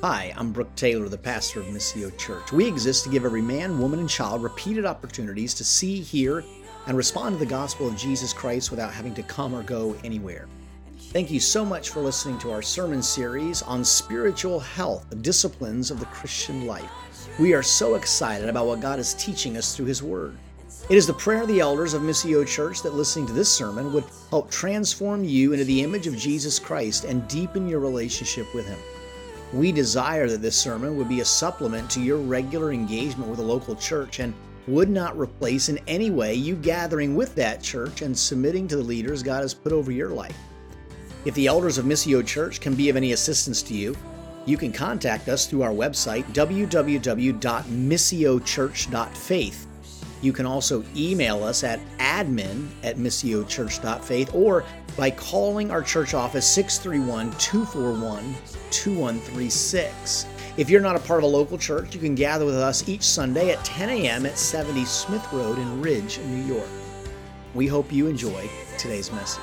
Hi, I'm Brooke Taylor, the pastor of Missio Church. We exist to give every man, woman, and child repeated opportunities to see, hear, and respond to the gospel of Jesus Christ without having to come or go anywhere. Thank you so much for listening to our sermon series on spiritual health, the disciplines of the Christian life. We are so excited about what God is teaching us through His Word. It is the prayer of the elders of Missio Church that listening to this sermon would help transform you into the image of Jesus Christ and deepen your relationship with Him. We desire that this sermon would be a supplement to your regular engagement with a local church and would not replace in any way you gathering with that church and submitting to the leaders God has put over your life. If the elders of Missio Church can be of any assistance to you, you can contact us through our website, www.missiochurch.faith. You can also email us at admin@missiochurch.faith or by calling our church office 631-241-2136. If you're not a part of a local church, you can gather with us each Sunday at 10 a.m. at 70 Smith Road in Ridge, New York. We hope you enjoy today's message.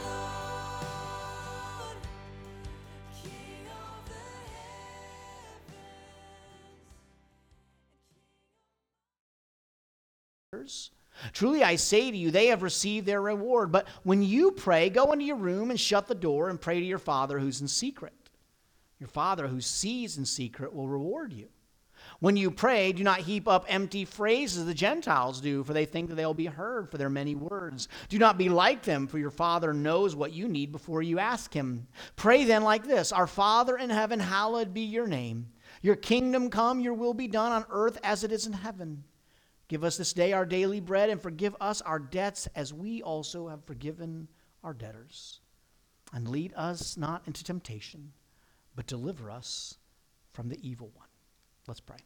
Truly I say to you, they have received their reward. But when you pray, go into your room and shut the door and pray to your Father who's in secret. Your Father who sees in secret will reward you. When you pray, do not heap up empty phrases the Gentiles do, for they think that they'll be heard for their many words. Do not be like them, for your Father knows what you need before you ask Him. Pray then like this: Our Father in heaven, hallowed be your name. Your kingdom come, your will be done on earth as it is in heaven. Give us this day our daily bread, and forgive us our debts as we also have forgiven our debtors. And lead us not into temptation, but deliver us from the evil one. Let's pray.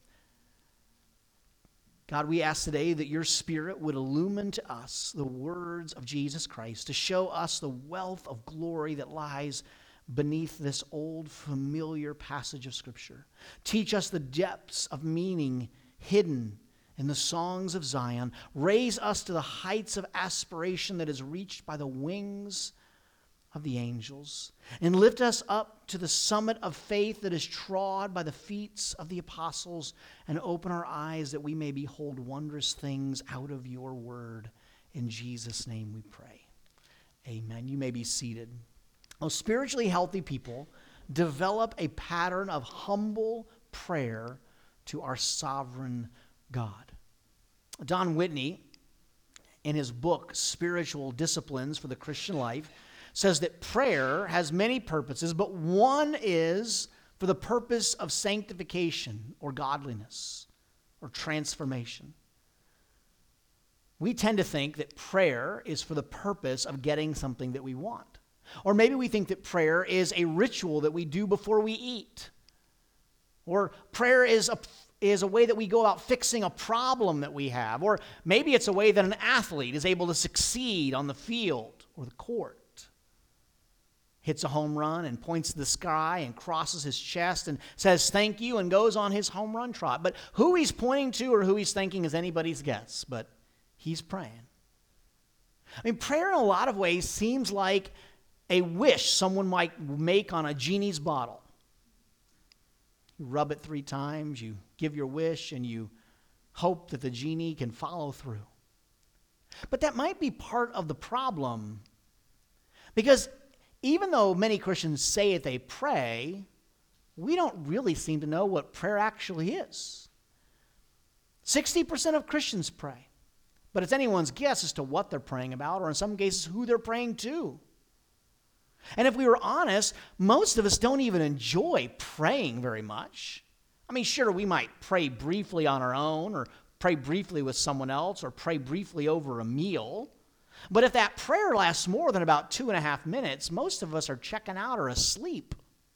God, we ask today that your Spirit would illumine to us the words of Jesus Christ, to show us the wealth of glory that lies beneath this old familiar passage of Scripture. Teach us the depths of meaning hidden in the songs of Zion. Raise us to the heights of aspiration that is reached by the wings of the angels. And lift us up to the summit of faith that is trod by the feet of the apostles. And open our eyes that we may behold wondrous things out of your word. In Jesus' name we pray. Amen. You may be seated. Well, spiritually healthy people develop a pattern of humble prayer to our sovereign God. Don Whitney, in his book, Spiritual Disciplines for the Christian Life, says that prayer has many purposes, but one is for the purpose of sanctification or godliness or transformation. We tend to think that prayer is for the purpose of getting something that we want. Or maybe we think that prayer is a ritual that we do before we eat. Or prayer is a way that we go about fixing a problem that we have. Or maybe it's a way that an athlete is able to succeed on the field or the court. Hits a home run and points to the sky and crosses his chest and says thank you and goes on his home run trot. But who he's pointing to or who he's thanking is anybody's guess. But he's praying. I mean, prayer in a lot of ways seems like a wish someone might make on a genie's bottle. You rub it 3 times, you give your wish, and you hope that the genie can follow through. But that might be part of the problem, because even though many Christians say that they pray, we don't really seem to know what prayer actually is. 60% of Christians pray, but it's anyone's guess as to what they're praying about, or in some cases, who they're praying to. And if we were honest, most of us don't even enjoy praying very much. I mean, sure, we might pray briefly on our own, or pray briefly with someone else, or pray briefly over a meal. But if that prayer lasts more than about 2.5 minutes, most of us are checking out or asleep.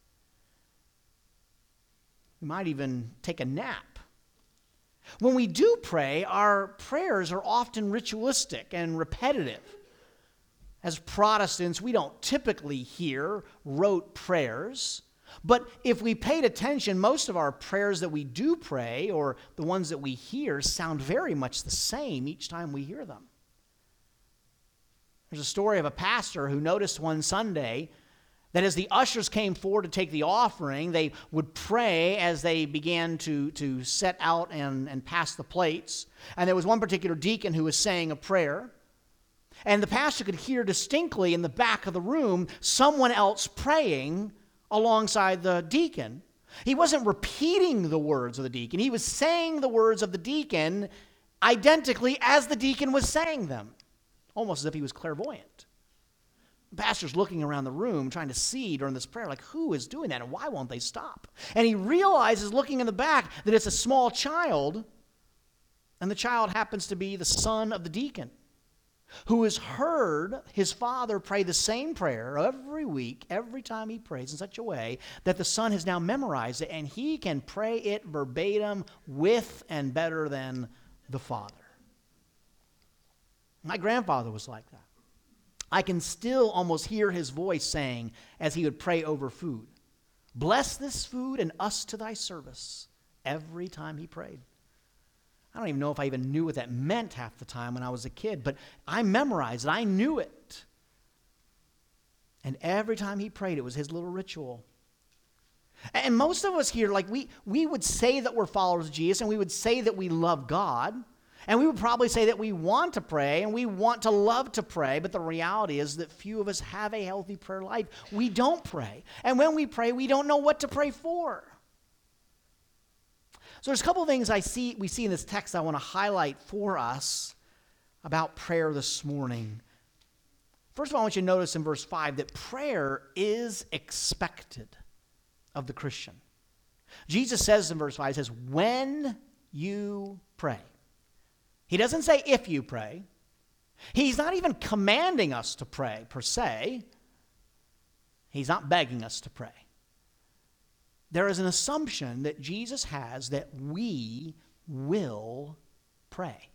We might even take a nap. When we do pray, our prayers are often ritualistic and repetitive. As Protestants, we don't typically hear rote prayers, but if we paid attention, most of our prayers that we do pray, or the ones that we hear, sound very much the same each time we hear them. There's a story of a pastor who noticed one Sunday That as the ushers came forward to take the offering, they would pray as they began to set out and pass the plates. And there was one particular deacon who was saying a prayer. And the pastor could hear distinctly in the back of the room someone else praying alongside the deacon. He wasn't repeating the words of the deacon. He was saying the words of the deacon identically as the deacon was saying them, almost as if he was clairvoyant. The pastor's looking around the room trying to see during this prayer, like, who is doing that and why won't they stop? And he realizes, looking in the back, that it's a small child, and the child happens to be the son of the deacon, who has heard his father pray the same prayer every week, every time he prays in such a way that the son has now memorized it, and he can pray it verbatim with and better than the father. My grandfather was like that. I can still almost hear his voice saying, as he would pray over food, "Bless this food and us to thy service," every time he prayed. I don't even know if I even knew what that meant half the time when I was a kid, but I memorized it. I knew it. And every time he prayed, it was his little ritual. And most of us here, like we would say that we're followers of Jesus, and we would say that we love God, and we would probably say that we want to pray, and we want to love to pray, but the reality is that few of us have a healthy prayer life. We don't pray. And when we pray, we don't know what to pray for. So there's a couple of things we see in this text I want to highlight for us about prayer this morning. First of all, I want you to notice in verse 5 that prayer is expected of the Christian. Jesus says in verse 5, he says, when you pray. He doesn't say if you pray. He's not even commanding us to pray per se. He's not begging us to pray. There is an assumption that Jesus has that we will pray.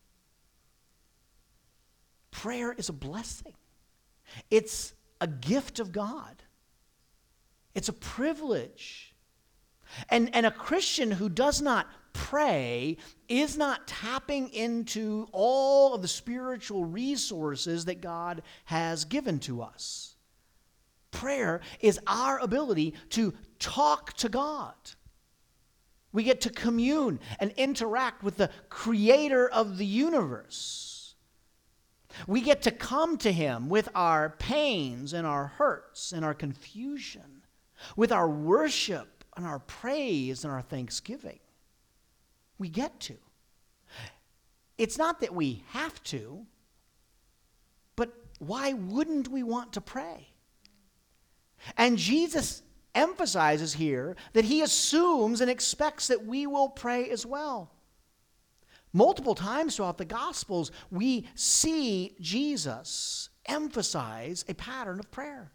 Prayer is a blessing. It's a gift of God. It's a privilege. And a Christian who does not pray is not tapping into all of the spiritual resources that God has given to us. Prayer is our ability to talk to God. We get to commune and interact with the creator of the universe. We get to come to him with our pains and our hurts and our confusion, with our worship and our praise and our thanksgiving. We get to. It's not that we have to, but why wouldn't we want to pray? And Jesus emphasizes here that he assumes and expects that we will pray as well. Multiple times throughout the Gospels, we see Jesus emphasize a pattern of prayer.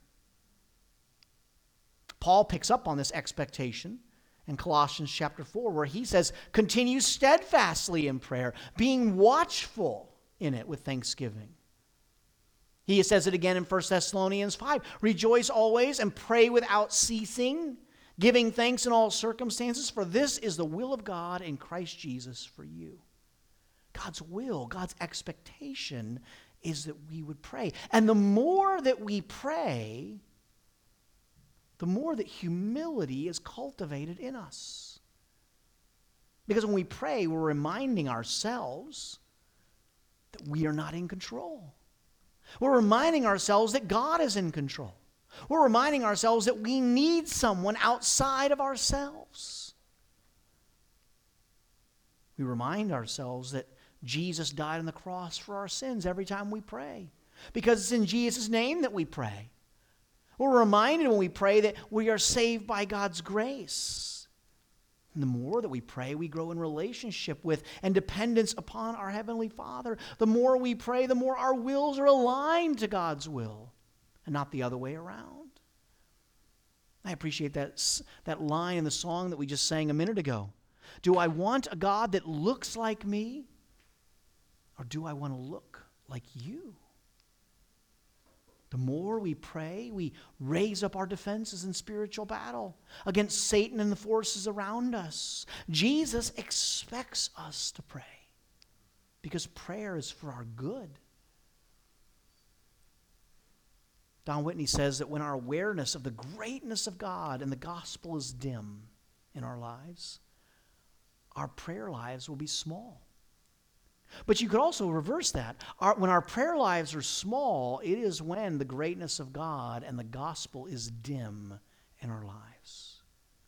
Paul picks up on this expectation in Colossians chapter 4, where he says, continue steadfastly in prayer, being watchful in it with thanksgiving. He says it again in 1 Thessalonians 5, rejoice always and pray without ceasing, giving thanks in all circumstances, for this is the will of God in Christ Jesus for you. God's will, God's expectation is that we would pray. And the more that we pray, the more that humility is cultivated in us. Because when we pray, we're reminding ourselves that we are not in control. We're reminding ourselves that God is in control. We're reminding ourselves that we need someone outside of ourselves. We remind ourselves that Jesus died on the cross for our sins every time we pray, because it's in Jesus' name that we pray. We're reminded when we pray that we are saved by God's grace. And the more that we pray, we grow in relationship with and dependence upon our Heavenly Father. The more we pray, the more our wills are aligned to God's will and not the other way around. I appreciate that line in the song that we just sang a minute ago. Do I want a God that looks like me, or do I want to look like you? The more we pray, we raise up our defenses in spiritual battle against Satan and the forces around us. Jesus expects us to pray because prayer is for our good. Don Whitney says that when our awareness of the greatness of God and the gospel is dim in our lives, our prayer lives will be small. But you could also reverse that. When our prayer lives are small, it is when the greatness of God and the gospel is dim in our lives.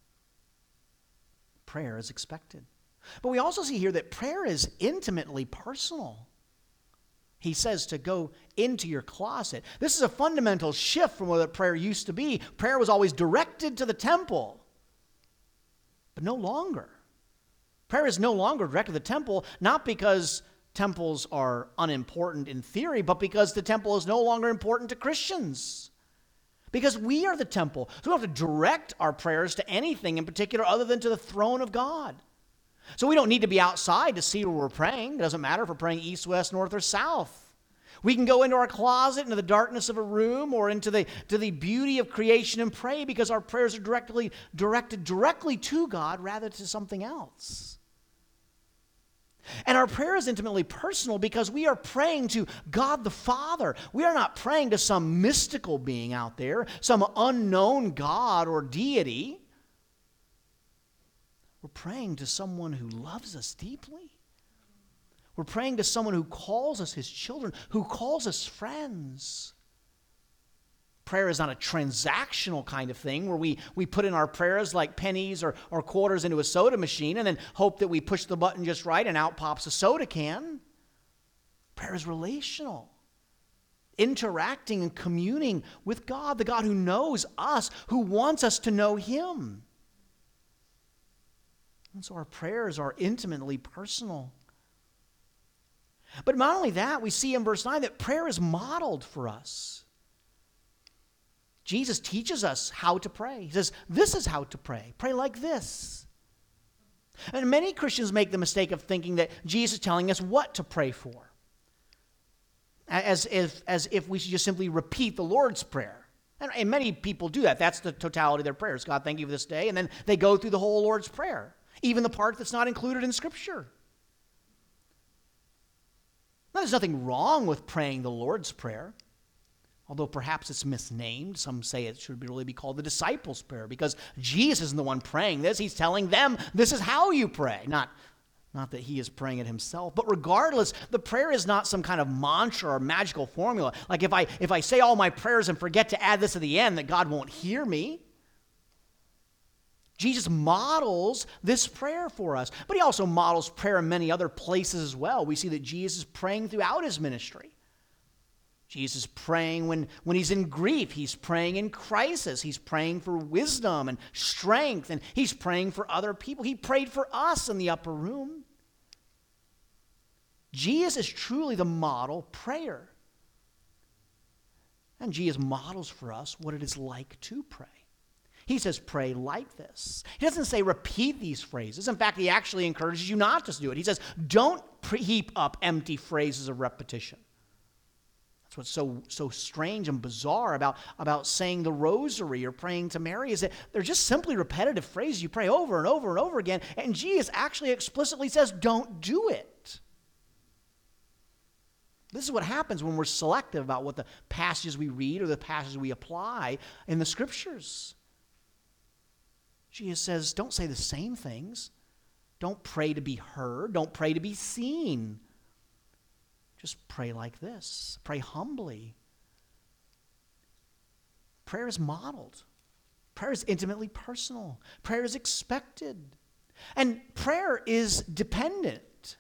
Prayer is expected. But we also see here that prayer is intimately personal. He says to go into your closet. This is a fundamental shift from what prayer used to be. Prayer was always directed to the temple, but no longer. Prayer is no longer directed to the temple, not because temples are unimportant in theory, but because the temple is no longer important to Christians. Because we are the temple. So we don't have to direct our prayers to anything in particular other than to the throne of God. So we don't need to be outside to see where we're praying. It doesn't matter if we're praying east, west, north, or south. We can go into our closet, into the darkness of a room, or into the beauty of creation and pray because our prayers are directed directly to God rather to something else. And our prayer is intimately personal because we are praying to God the Father. We are not praying to some mystical being out there, some unknown God or deity. We're praying to someone who loves us deeply. We're praying to someone who calls us his children, who calls us friends. Prayer is not a transactional kind of thing where we put in our prayers like pennies or quarters into a soda machine and then hope that we push the button just right and out pops a soda can. Prayer is relational. Interacting and communing with God, the God who knows us, who wants us to know him. And so our prayers are intimately personal. But not only that, we see in verse 9 that prayer is modeled for us. Jesus teaches us how to pray. He says, this is how to pray. Pray like this. And many Christians make the mistake of thinking that Jesus is telling us what to pray for. As if we should just simply repeat the Lord's Prayer. And many people do that. That's the totality of their prayers. God, thank you for this day. And then they go through the whole Lord's Prayer. Even the part that's not included in Scripture. Now, there's nothing wrong with praying the Lord's Prayer. Although perhaps it's misnamed. Some say it should really be called the disciples' prayer because Jesus isn't the one praying this. He's telling them this is how you pray. Not that he is praying it himself. But regardless, the prayer is not some kind of mantra or magical formula. Like if I say all my prayers and forget to add this at the end, that God won't hear me. Jesus models this prayer for us. But he also models prayer in many other places as well. We see that Jesus is praying throughout his ministry. Jesus is praying when he's in grief. He's praying in crisis. He's praying for wisdom and strength, and he's praying for other people. He prayed for us in the upper room. Jesus is truly the model prayer. And Jesus models for us what it is like to pray. He says, pray like this. He doesn't say repeat these phrases. In fact, he actually encourages you not to do it. He says, don't heap up empty phrases of repetition. That's what's so strange and bizarre about saying the rosary or praying to Mary is that they're just simply repetitive phrases you pray over and over and over again. And Jesus actually explicitly says, don't do it. This is what happens when we're selective about what the passages we read or the passages we apply in the Scriptures. Jesus says, don't say the same things. Don't pray to be heard. Don't pray to be seen. Just pray like this. Pray humbly. Prayer is modeled. Prayer is intimately personal. Prayer is expected. And prayer is dependent.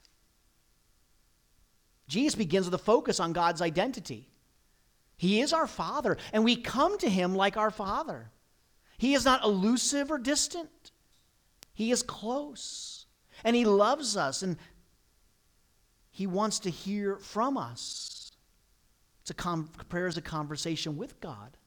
Jesus begins with a focus on God's identity. He is our Father, and we come to him like our Father. He is not elusive or distant. He is close, and he loves us, and he wants to hear from us. Prayer is a conversation with God.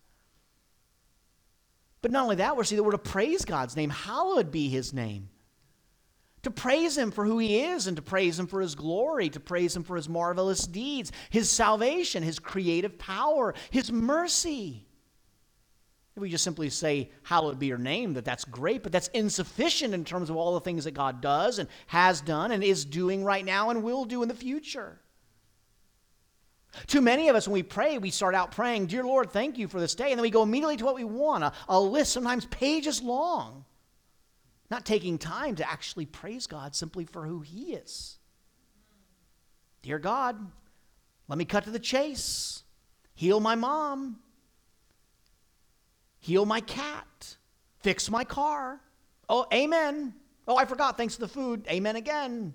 But not only that, we're seeing that we're to praise God's name. Hallowed be his name. To praise him for who he is and to praise him for his glory, to praise him for his marvelous deeds, his salvation, his creative power, his mercy. If we just simply say, hallowed be your name, that's great, but that's insufficient in terms of all the things that God does and has done and is doing right now and will do in the future. Too many of us, when we pray, we start out praying, "Dear Lord, thank you for this day," and then we go immediately to what we want, a list sometimes pages long, not taking time to actually praise God simply for who he is. Dear God, let me cut to the chase. Heal my mom. Heal my cat. Fix my car. Oh, amen. Oh, I forgot. Thanks for the food. Amen again.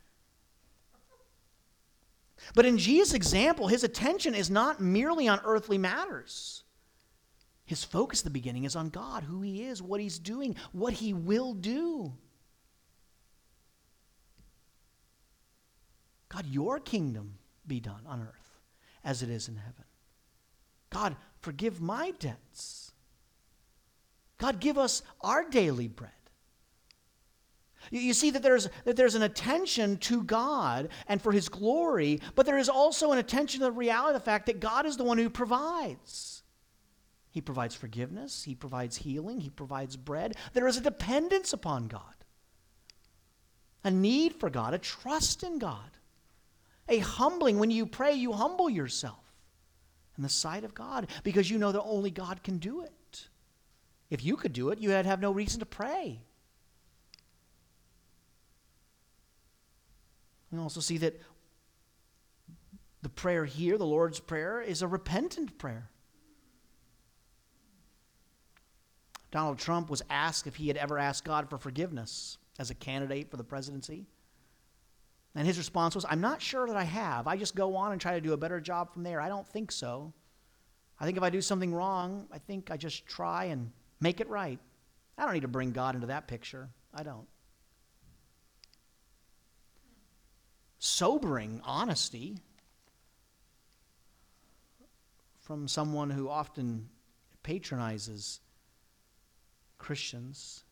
But in Jesus' example, his attention is not merely on earthly matters. His focus at the beginning is on God, who he is, what he's doing, what he will do. God, your kingdom be done on earth as it is in heaven. God, forgive my debts. God, give us our daily bread. You see that there's an attention to God and for his glory, but there is also an attention to the reality of the fact that God is the one who provides. He provides forgiveness, he provides healing, he provides bread. There is a dependence upon God, a need for God, a trust in God, a humbling. When you pray, you humble yourself in the sight of God because you know that only God can do it. If you could do it, you would have no reason to pray. We also see that the prayer here, the Lord's Prayer, is a repentant prayer. Donald Trump was asked if he had ever asked God for forgiveness as a candidate for the presidency. And his response was, "I'm not sure that I have. I just go on and try to do a better job from there. I don't think so. I think if I do something wrong, I think I just try and make it right. I don't need to bring God into that picture. I don't." Sobering honesty from someone who often patronizes Christians.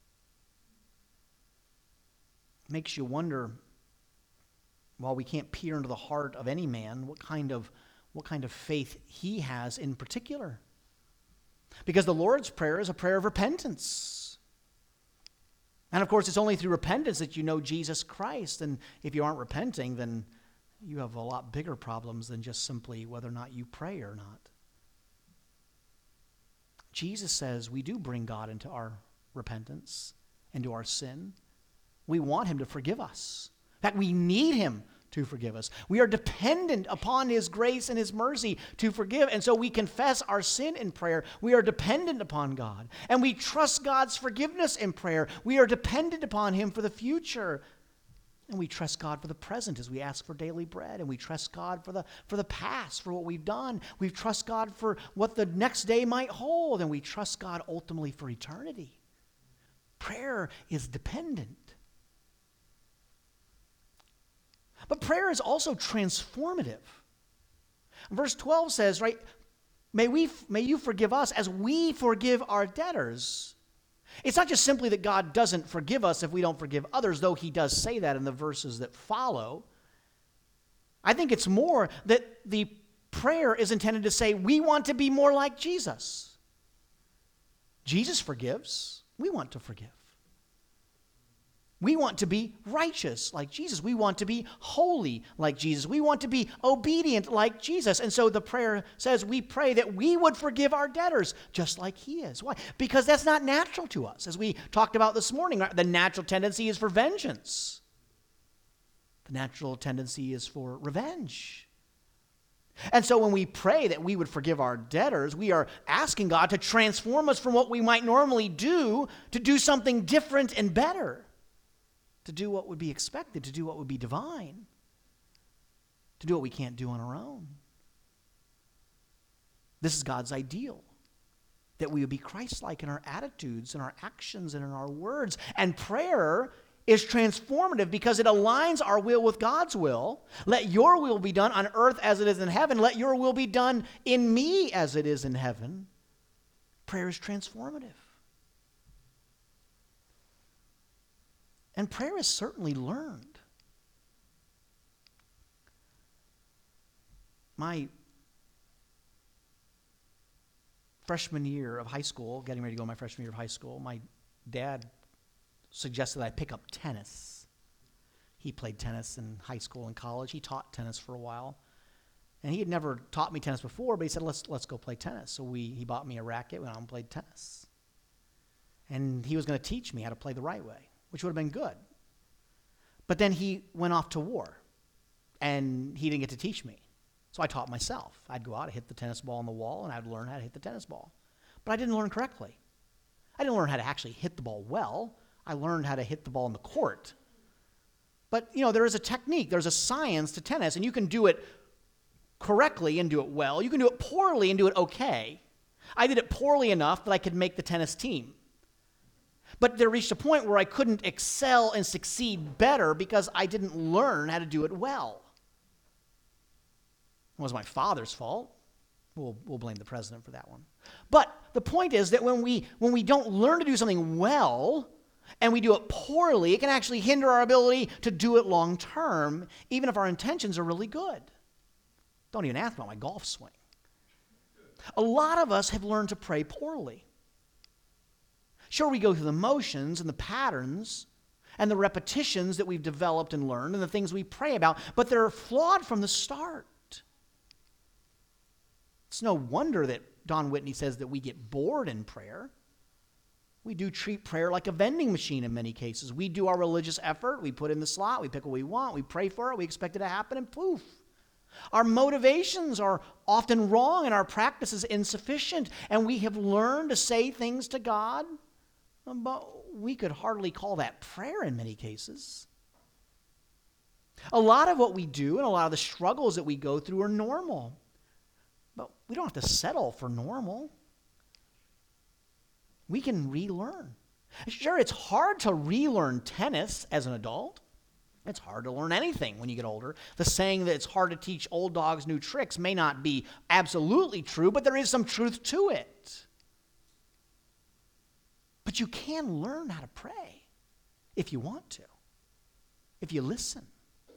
Makes you wonder, while we can't peer into the heart of any man, what kind of faith he has in particular. Because the Lord's Prayer is a prayer of repentance. And of course, it's only through repentance that you know Jesus Christ. And if you aren't repenting, then you have a lot bigger problems than just simply whether or not you pray or not. Jesus says we do bring God into our repentance, into our sin. We want him to forgive us. In fact, we need him to forgive us. We are dependent upon his grace and his mercy to forgive. And so we confess our sin in prayer. We are dependent upon God. And we trust God's forgiveness in prayer. We are dependent upon him for the future. And we trust God for the present as we ask for daily bread. And we trust God for the past, for what we've done. We trust God for what the next day might hold. And we trust God ultimately for eternity. Prayer is dependent. But prayer is also transformative. Verse 12 says, right, may you forgive us as we forgive our debtors. It's not just simply that God doesn't forgive us if we don't forgive others, though he does say that in the verses that follow. I think it's more that the prayer is intended to say we want to be more like Jesus. Jesus forgives. We want to forgive. We want to be righteous like Jesus. We want to be holy like Jesus. We want to be obedient like Jesus. And so the prayer says we pray that we would forgive our debtors just like he is. Why? Because that's not natural to us. As we talked about this morning, the natural tendency is for vengeance. The natural tendency is for revenge. And so when we pray that we would forgive our debtors, we are asking God to transform us from what we might normally do to do something different and better. To do what would be expected, to do what would be divine, to do what we can't do on our own. This is God's ideal, that we would be Christ-like in our attitudes, in our actions, and in our words. And prayer is transformative because it aligns our will with God's will. Let your will be done on earth as it is in heaven. Let your will be done in me as it is in heaven. Prayer is transformative. And prayer is certainly learned. My freshman year of high school, getting ready to go my freshman year of high school, my dad suggested I pick up tennis. He played tennis in high school and college. He taught tennis for a while. And he had never taught me tennis before, but he said, let's go play tennis. So he bought me a racket, went out and played tennis. And he was going to teach me how to play the right way, which would have been good. But then he went off to war, and he didn't get to teach me. So I taught myself. I'd go out, hit the tennis ball on the wall, and I'd learn how to hit the tennis ball. But I didn't learn correctly. I didn't learn how to actually hit the ball well. I learned how to hit the ball in the court. But, there is a technique. There's a science to tennis, and you can do it correctly and do it well. You can do it poorly and do it okay. I did it poorly enough that I could make the tennis team. But there reached a point where I couldn't excel and succeed better because I didn't learn how to do it well. It was my father's fault. We'll blame the president for that one. But the point is that when we don't learn to do something well and we do it poorly, it can actually hinder our ability to do it long term, even if our intentions are really good. Don't even ask about my golf swing. A lot of us have learned to pray poorly. Sure, we go through the motions and the patterns and the repetitions that we've developed and learned and the things we pray about, but they're flawed from the start. It's no wonder that Don Whitney says that we get bored in prayer. We do treat prayer like a vending machine in many cases. We do our religious effort, we put in the slot, we pick what we want, we pray for it, we expect it to happen, and poof. Our motivations are often wrong and our practice is insufficient, and we have learned to say things to God, but we could hardly call that prayer in many cases. A lot of what we do and a lot of the struggles that we go through are normal. But we don't have to settle for normal. We can relearn. Sure, it's hard to relearn tennis as an adult. It's hard to learn anything when you get older. The saying that it's hard to teach old dogs new tricks may not be absolutely true, but there is some truth to it. But you can learn how to pray if you want to, if you listen.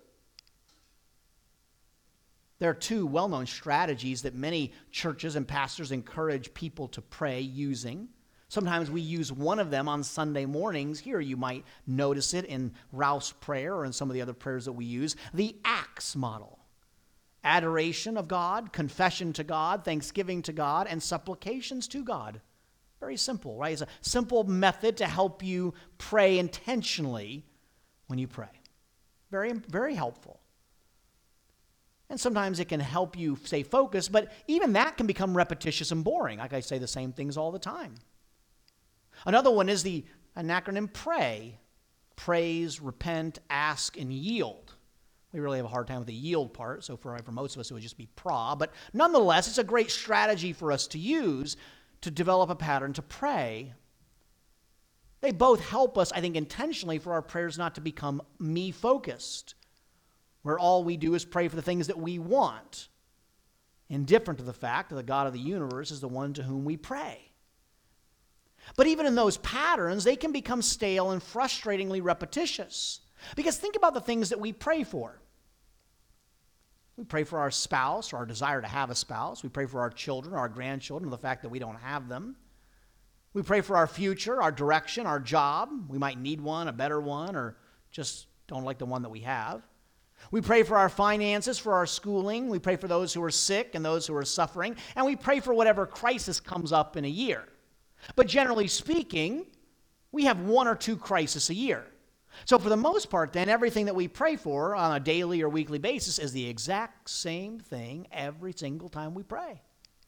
There are two well-known strategies that many churches and pastors encourage people to pray using. Sometimes we use one of them on Sunday mornings. Here you might notice it in Ralph's prayer or in some of the other prayers that we use. The ACTS model. Adoration of God, confession to God, thanksgiving to God, and supplications to God. Very simple, right? It's a simple method to help you pray intentionally when you pray. Very, very helpful. And sometimes it can help you stay focused, but even that can become repetitious and boring. Like I say the same things all the time. Another one is an acronym PRAY. Praise, repent, ask, and yield. We really have a hard time with the yield part, so for most of us it would just be pra. But nonetheless, it's a great strategy for us to use to develop a pattern to pray. They both help us, I think, intentionally for our prayers not to become me-focused, where all we do is pray for the things that we want, indifferent to the fact that the God of the universe is the one to whom we pray. But even in those patterns, they can become stale and frustratingly repetitious. Because think about the things that we pray for. We pray for our spouse, or our desire to have a spouse. We pray for our children, our grandchildren, the fact that we don't have them. We pray for our future, our direction, our job. We might need one, a better one, or just don't like the one that we have. We pray for our finances, for our schooling. We pray for those who are sick and those who are suffering. And we pray for whatever crisis comes up in a year. But generally speaking, we have one or two crises a year. So for the most part, then, everything that we pray for on a daily or weekly basis is the exact same thing every single time we pray.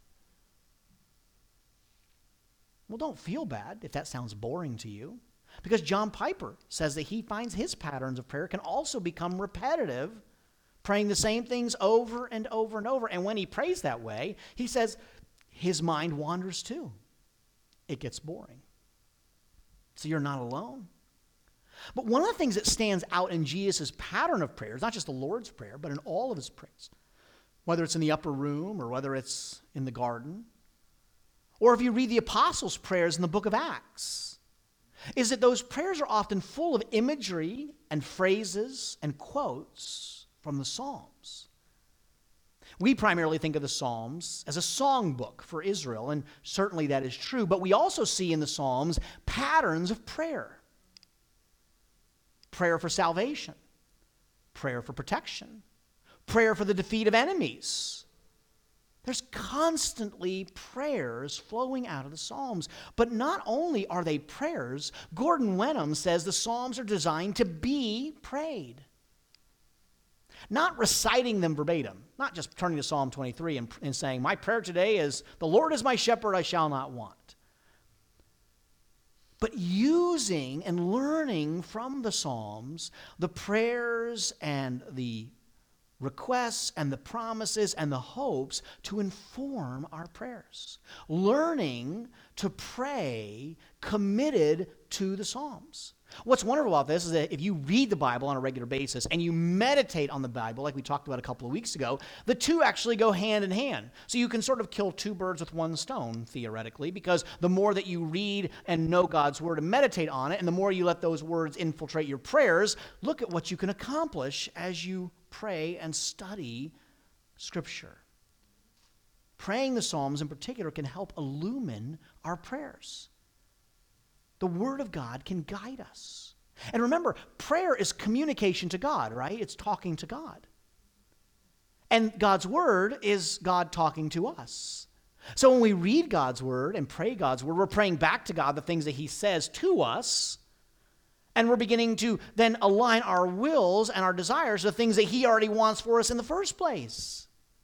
Well, don't feel bad if that sounds boring to you, because John Piper says that he finds his patterns of prayer can also become repetitive, praying the same things over and over and over. And when he prays that way, he says his mind wanders too. It gets boring. So you're not alone. But one of the things that stands out in Jesus' pattern of prayers, not just the Lord's Prayer, but in all of his prayers, whether it's in the upper room or whether it's in the garden, or if you read the apostles' prayers in the book of Acts, is that those prayers are often full of imagery and phrases and quotes from the Psalms. We primarily think of the Psalms as a songbook for Israel, and certainly that is true, but we also see in the Psalms patterns of prayer. Prayer for salvation, prayer for protection, prayer for the defeat of enemies, There's constantly prayers flowing out of the Psalms. But not only are they prayers, Gordon Wenham says the Psalms are designed to be prayed. Not reciting them verbatim, not just turning to Psalm 23 and saying, my prayer today is, the Lord is my shepherd, I shall not want. But using and learning from the Psalms the prayers and the requests and the promises and the hopes to inform our prayers. Learning to pray committed to the Psalms. What's wonderful about this is that if you read the Bible on a regular basis and you meditate on the Bible, like we talked about a couple of weeks ago, the two actually go hand in hand. So you can sort of kill two birds with one stone, theoretically, because the more that you read and know God's Word and meditate on it, and the more you let those words infiltrate your prayers, look at what you can accomplish as you pray and study Scripture. Praying the Psalms in particular can help illumine our prayers. The Word of God can guide us. And remember, prayer is communication to God, right? It's talking to God. And God's Word is God talking to us. So when we read God's Word and pray God's Word, we're praying back to God the things that He says to us, and we're beginning to then align our wills and our desires to the things that He already wants for us in the first place.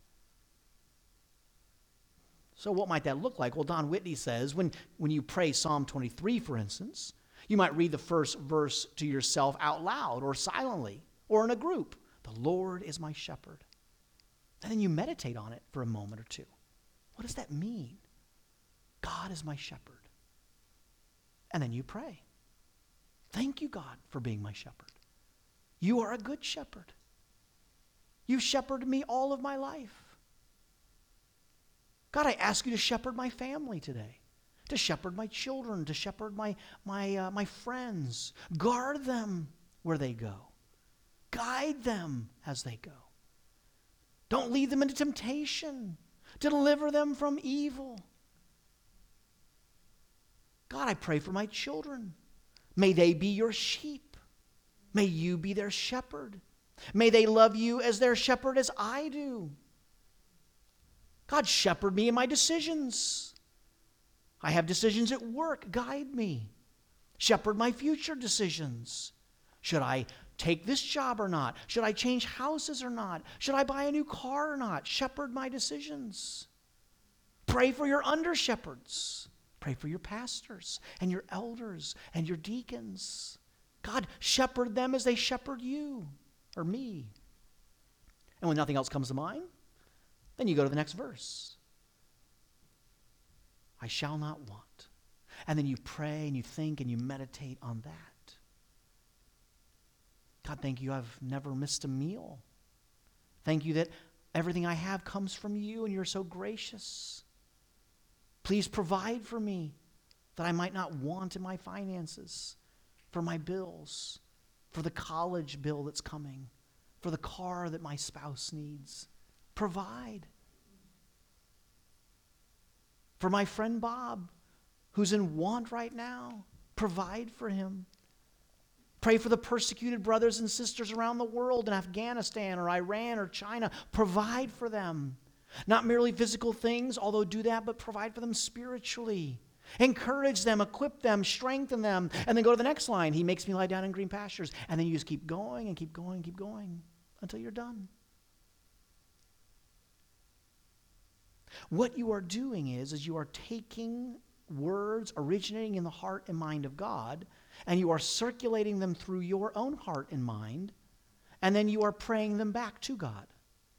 So what might that look like? Well, Don Whitney says when you pray Psalm 23, for instance, you might read the first verse to yourself out loud or silently or in a group. The Lord is my shepherd. And then you meditate on it for a moment or two. What does that mean? God is my shepherd. And then you pray. Thank you, God, for being my shepherd. You are a good shepherd. You've shepherded me all of my life. God, I ask you to shepherd my family today, to shepherd my children, to shepherd my friends. Guard them where they go. Guide them as they go. Don't lead them into temptation. Deliver them from evil. God, I pray for my children. May they be your sheep. May you be their shepherd. May they love you as their shepherd as I do. God, shepherd me in my decisions. I have decisions at work. Guide me. Shepherd my future decisions. Should I take this job or not? Should I change houses or not? Should I buy a new car or not? Shepherd my decisions. Pray for your under-shepherds. Pray for your pastors and your elders and your deacons. God, shepherd them as they shepherd you or me. And when nothing else comes to mind, then you go to the next verse. I shall not want. And then you pray and you think and you meditate on that. God, thank you I've never missed a meal. Thank you that everything I have comes from you and you're so gracious. Please provide for me that I might not want in my finances, for my bills, for the college bill that's coming, for the car that my spouse needs. Provide. For my friend Bob, who's in want right now, provide for him. Pray for the persecuted brothers and sisters around the world in Afghanistan or Iran or China. Provide for them. Not merely physical things, although do that, but provide for them spiritually. Encourage them, equip them, strengthen them. And then go to the next line. He makes me lie down in green pastures. And then you just keep going and keep going and keep going until you're done. What you are doing is you are taking words originating in the heart and mind of God, and you are circulating them through your own heart and mind, and then you are praying them back to God.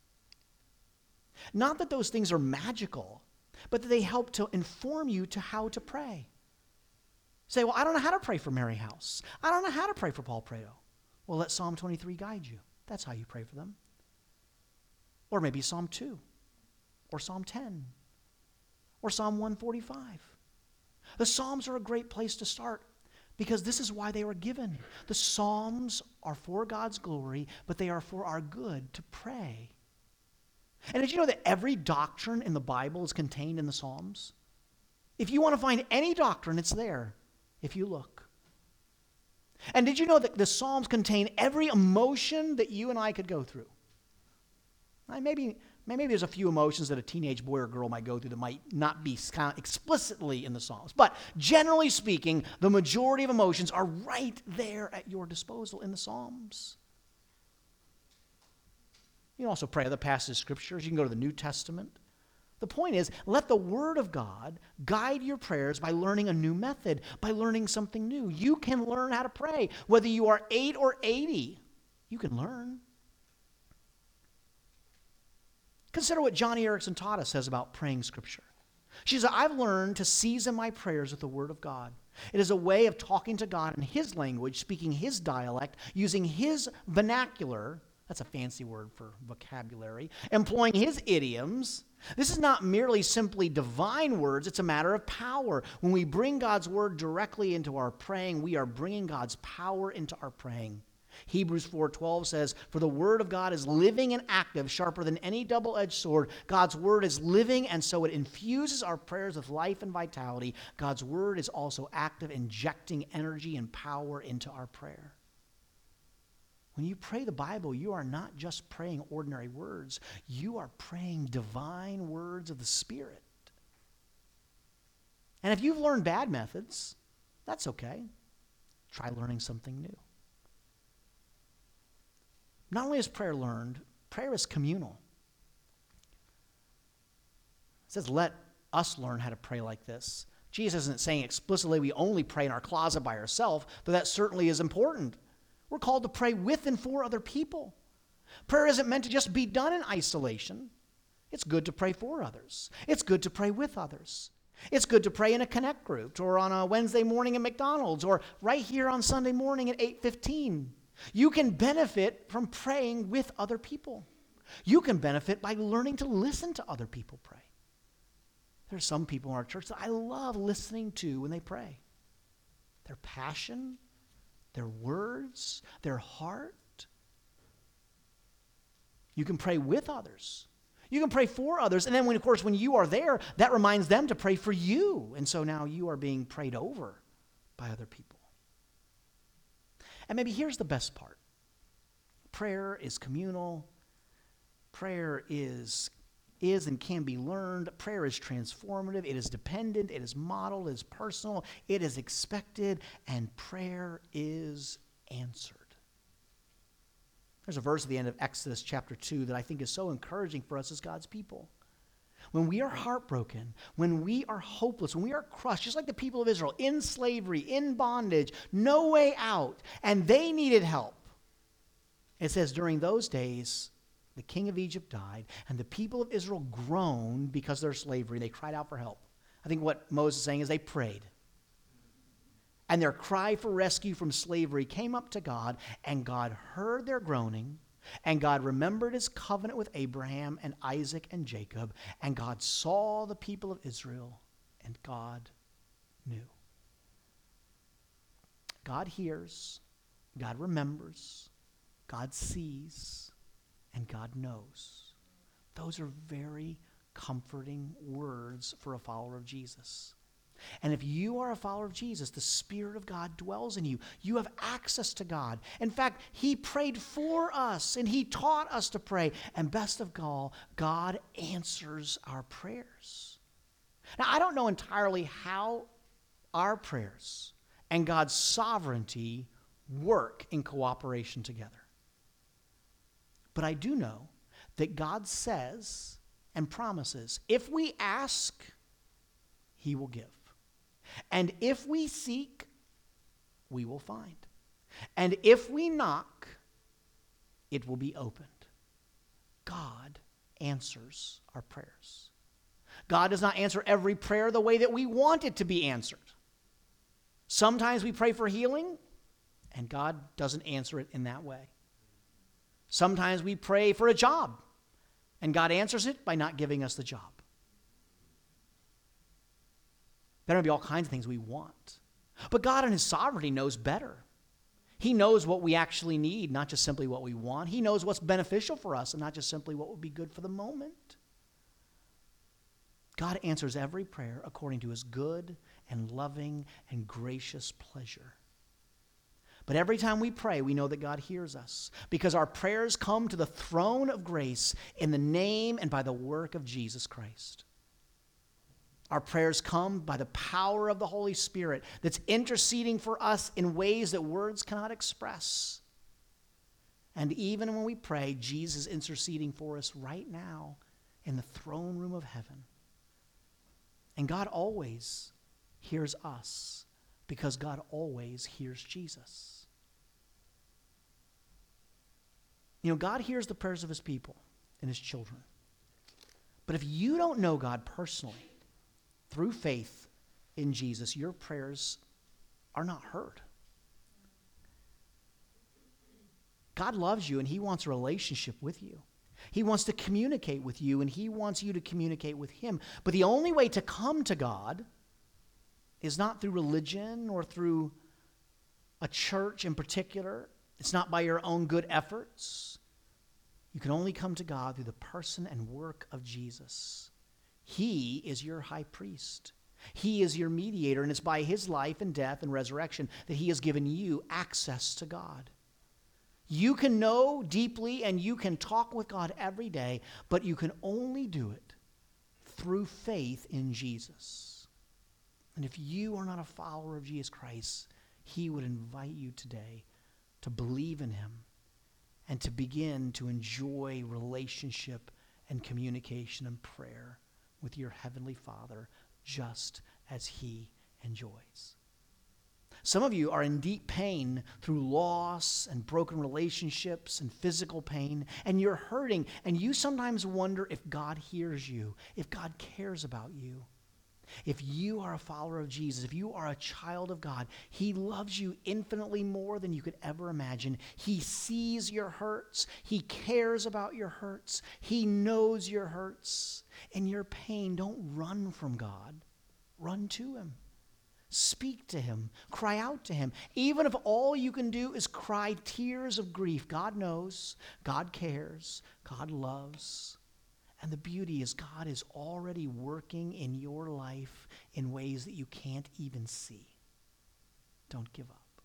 Not that those things are magical, but that they help to inform you to how to pray. Say, well, I don't know how to pray for Mary House. I don't know how to pray for Paul Prado. Well, let Psalm 23 guide you. That's how you pray for them. Or maybe Psalm 2. Or Psalm 10, or Psalm 145. The Psalms are a great place to start because this is why they were given. The Psalms are for God's glory, but they are for our good to pray. And did you know that every doctrine in the Bible is contained in the Psalms? If you want to find any doctrine, it's there if you look. And did you know that the Psalms contain every emotion that you and I could go through? Maybe Maybe there's a few emotions that a teenage boy or girl might go through that might not be kind of explicitly in the Psalms. But generally speaking, the majority of emotions are right there at your disposal in the Psalms. You can also pray other passages of Scriptures. You can go to the New Testament. The point is, let the Word of God guide your prayers by learning a new method, by learning something new. You can learn how to pray. Whether you are 8 or 80, you can learn. Consider what Johnny Erickson taught us says about praying Scripture. She said, I've learned to season my prayers with the Word of God. It is a way of talking to God in His language, speaking His dialect, using His vernacular. That's a fancy word for vocabulary. Employing His idioms. This is not merely simply divine words. It's a matter of power. When we bring God's Word directly into our praying, we are bringing God's power into our praying. Hebrews 4:12 says, for the Word of God is living and active, sharper than any double-edged sword. God's Word is living, and so it infuses our prayers with life and vitality. God's Word is also active, injecting energy and power into our prayer. When you pray the Bible, you are not just praying ordinary words. You are praying divine words of the Spirit. And if you've learned bad methods, that's okay. Try learning something new. Not only is prayer learned, prayer is communal. It says, let us learn how to pray like this. Jesus isn't saying explicitly we only pray in our closet by ourselves, though that certainly is important. We're called to pray with and for other people. Prayer isn't meant to just be done in isolation. It's good to pray for others. It's good to pray with others. It's good to pray in a connect group or on a Wednesday morning at McDonald's or right here on Sunday morning at 8:15. You can benefit from praying with other people. You can benefit by learning to listen to other people pray. There's some people in our church that I love listening to when they pray. Their passion, their words, their heart. You can pray with others. You can pray for others. And then, when you are there, that reminds them to pray for you. And so now you are being prayed over by other people. And maybe here's the best part. Prayer is communal. Prayer is and can be learned. Prayer is transformative. It is dependent. It is modeled. It is personal. It is expected. And prayer is answered. There's a verse at the end of Exodus chapter 2 that I think is so encouraging for us as God's people. When we are heartbroken, when we are hopeless, when we are crushed, just like the people of Israel, in slavery, in bondage, no way out, and they needed help. It says, during those days, the king of Egypt died, and the people of Israel groaned because of their slavery. They cried out for help. I think what Moses is saying is they prayed. And their cry for rescue from slavery came up to God, and God heard their groaning, and God remembered His covenant with Abraham and Isaac and Jacob, and God saw the people of Israel, and God knew. God hears, God remembers, God sees, and God knows. Those are very comforting words for a follower of Jesus. And if you are a follower of Jesus, the Spirit of God dwells in you. You have access to God. In fact, He prayed for us, and He taught us to pray. And best of all, God answers our prayers. Now, I don't know entirely how our prayers and God's sovereignty work in cooperation together. But I do know that God says and promises, if we ask, He will give. And if we seek, we will find. And if we knock, it will be opened. God answers our prayers. God does not answer every prayer the way that we want it to be answered. Sometimes we pray for healing, and God doesn't answer it in that way. Sometimes we pray for a job, and God answers it by not giving us the job. There may be all kinds of things we want. But God in His sovereignty knows better. He knows what we actually need, not just simply what we want. He knows what's beneficial for us and not just simply what would be good for the moment. God answers every prayer according to His good and loving and gracious pleasure. But every time we pray, we know that God hears us because our prayers come to the throne of grace in the name and by the work of Jesus Christ. Our prayers come by the power of the Holy Spirit that's interceding for us in ways that words cannot express. And even when we pray, Jesus is interceding for us right now in the throne room of heaven. And God always hears us because God always hears Jesus. You know, God hears the prayers of his people and his children. But if you don't know God personally, through faith in Jesus, your prayers are not heard. God loves you and he wants a relationship with you. He wants to communicate with you and he wants you to communicate with him. But the only way to come to God is not through religion or through a church in particular. It's not by your own good efforts. You can only come to God through the person and work of Jesus. He is your high priest. He is your mediator, and it's by his life and death and resurrection that he has given you access to God. You can know deeply and you can talk with God every day, but you can only do it through faith in Jesus. And if you are not a follower of Jesus Christ, he would invite you today to believe in him and to begin to enjoy relationship and communication and prayer with your heavenly Father just as he enjoys. Some of you are in deep pain through loss and broken relationships and physical pain, and you're hurting, and you sometimes wonder if God hears you, if God cares about you. If you are a follower of Jesus, if you are a child of God, he loves you infinitely more than you could ever imagine. He sees your hurts. He cares about your hurts. He knows your hurts and your pain. Don't run from God. Run to him. Speak to him. Cry out to him. Even if all you can do is cry tears of grief, God knows, God cares, God loves. And the beauty is God is already working in your life in ways that you can't even see. Don't give up.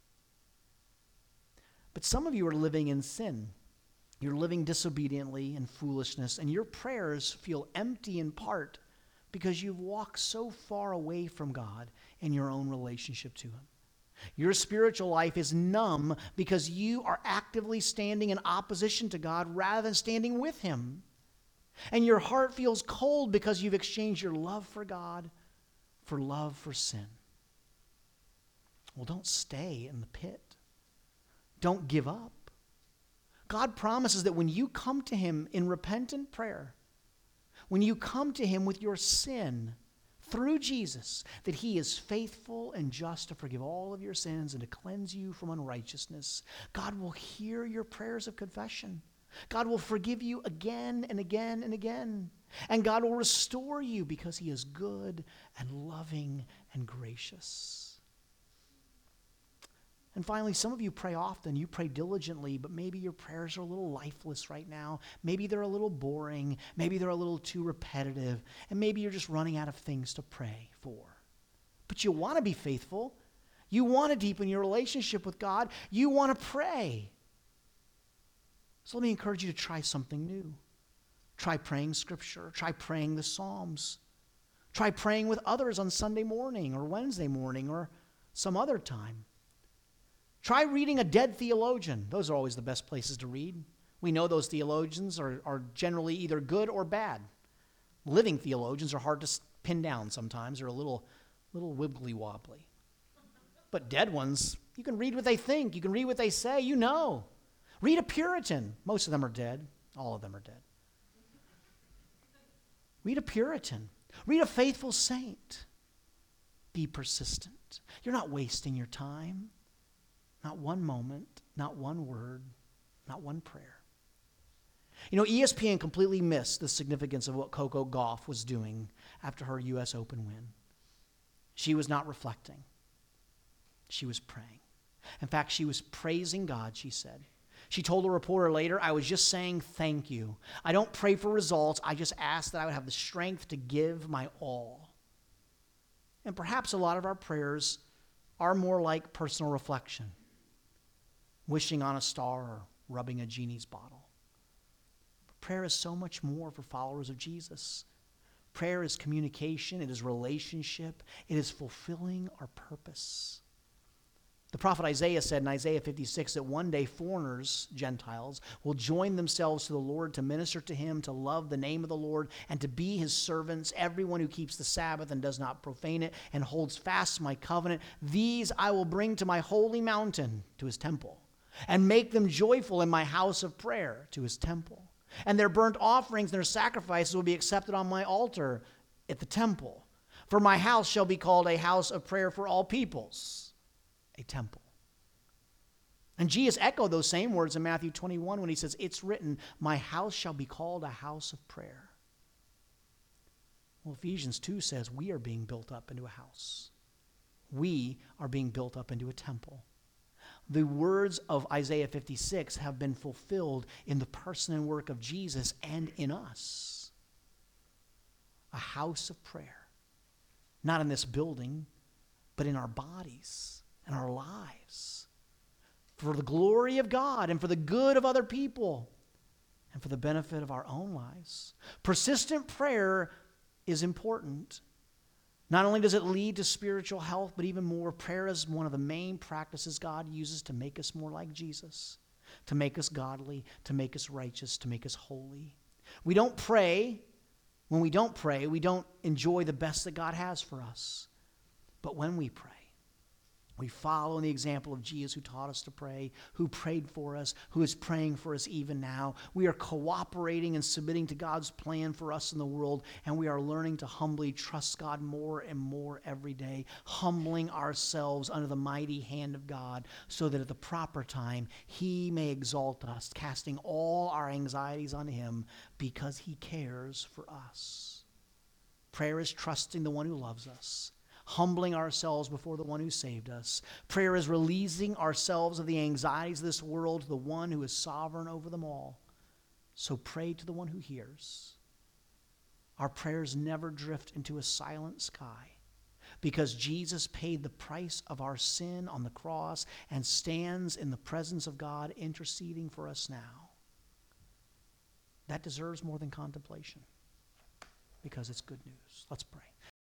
But some of you are living in sin. You're living disobediently in foolishness, and your prayers feel empty in part because you've walked so far away from God in your own relationship to him. Your spiritual life is numb because you are actively standing in opposition to God rather than standing with him. And your heart feels cold because you've exchanged your love for God for love for sin. Well, don't stay in the pit. Don't give up. God promises that when you come to him in repentant prayer, when you come to him with your sin through Jesus, that he is faithful and just to forgive all of your sins and to cleanse you from unrighteousness. God will hear your prayers of confession. God will forgive you again and again and again. And God will restore you because he is good and loving and gracious. And finally, some of you pray often, you pray diligently, but maybe your prayers are a little lifeless right now. Maybe they're a little boring. Maybe they're a little too repetitive. And maybe you're just running out of things to pray for. But you want to be faithful. You want to deepen your relationship with God. You want to pray. So let me encourage you to try something new. Try praying scripture. Try praying the Psalms. Try praying with others on Sunday morning or Wednesday morning or some other time. Try reading a dead theologian. Those are always the best places to read. We know those theologians are generally either good or bad. Living theologians are hard to pin down sometimes. They're a little wibbly-wobbly. But dead ones, you can read what they think. You can read what they say. You know. Read a Puritan. Most of them are dead. All of them are dead. Read a Puritan. Read a faithful saint. Be persistent. You're not wasting your time. Not one moment, not one word, not one prayer. You know, ESPN completely missed the significance of what Coco Gauff was doing after her U.S. Open win. She was not reflecting. She was praying. In fact, she was praising God, she said. She told a reporter later, I was just saying thank you. I don't pray for results. I just ask that I would have the strength to give my all. And perhaps a lot of our prayers are more like personal reflection. wishing on a star or rubbing a genie's bottle. Prayer is so much more for followers of Jesus. Prayer is communication, it is relationship, it is fulfilling our purpose. The prophet Isaiah said in Isaiah 56 that one day foreigners, Gentiles, will join themselves to the Lord to minister to him, to love the name of the Lord, and to be his servants. Everyone who keeps the Sabbath and does not profane it and holds fast my covenant, these I will bring to my holy mountain, to his temple, and make them joyful in my house of prayer, to his temple. And their burnt offerings and their sacrifices will be accepted on my altar at the temple. For my house shall be called a house of prayer for all peoples, a temple. And Jesus echoed those same words in Matthew 21 when he says, it's written, my house shall be called a house of prayer. Well, Ephesians 2 says we are being built up into a house. We are being built up into a temple. The words of Isaiah 56 have been fulfilled in the person and work of Jesus and in us. A house of prayer. Not in this building, but in our bodies and our lives. For the glory of God and for the good of other people and for the benefit of our own lives. Persistent prayer is important. Not only does it lead to spiritual health, but even more, prayer is one of the main practices God uses to make us more like Jesus, to make us godly, to make us righteous, to make us holy. We don't pray. When we don't pray, we don't enjoy the best that God has for us. But when we pray, we follow in the example of Jesus, who taught us to pray, who prayed for us, who is praying for us even now. We are cooperating and submitting to God's plan for us in the world, and we are learning to humbly trust God more and more every day, humbling ourselves under the mighty hand of God so that at the proper time he may exalt us, casting all our anxieties on him because he cares for us. Prayer is trusting the one who loves us, humbling ourselves before the one who saved us. Prayer is releasing ourselves of the anxieties of this world to the one who is sovereign over them all. So pray to the one who hears. Our prayers never drift into a silent sky because Jesus paid the price of our sin on the cross and stands in the presence of God interceding for us now. That deserves more than contemplation because it's good news. Let's pray.